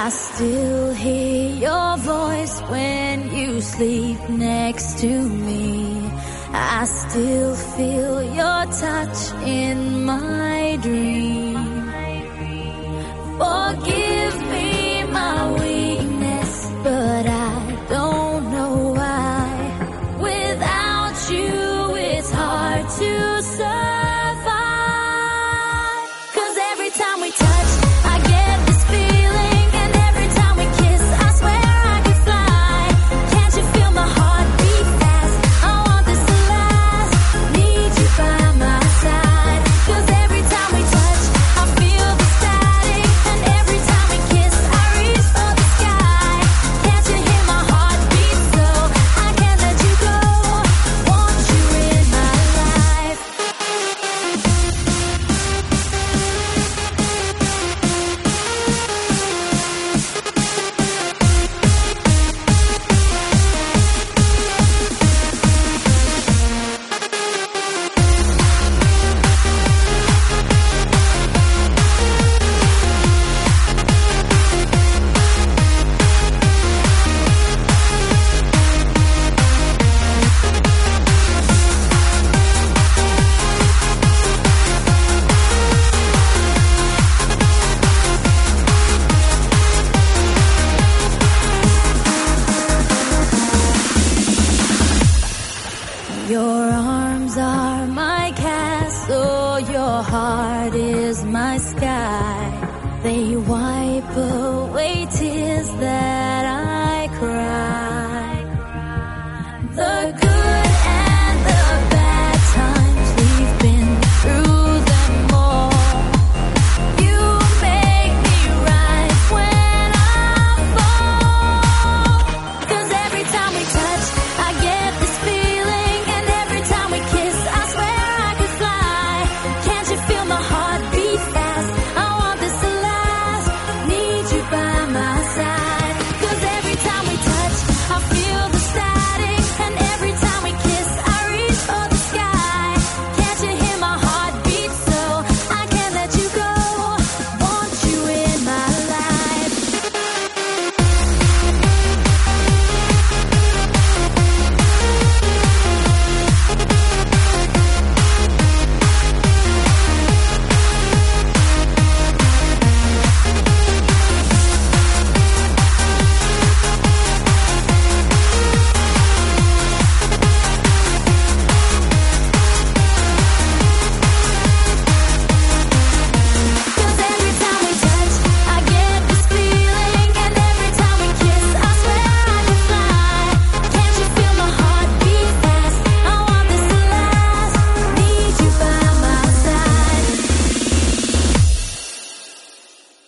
I still hear your voice when you sleep next to me. I still feel your touch in my dream. Forgive me my weakness, but I don't know why. Without you, it's hard to survive. 'Cause every time we touch, I get this feeling, and every time we kiss, I swear I could fly. Can't you feel my heart beat fast? I want this to last. Need you by my side. 'Cause every time we touch, I feel the static, and every time we kiss, I reach for the sky. Can't you hear my heart beat so? I can't let you go. Want you in my life. Your arms are my castle, your heart is my sky. They wipe away tears that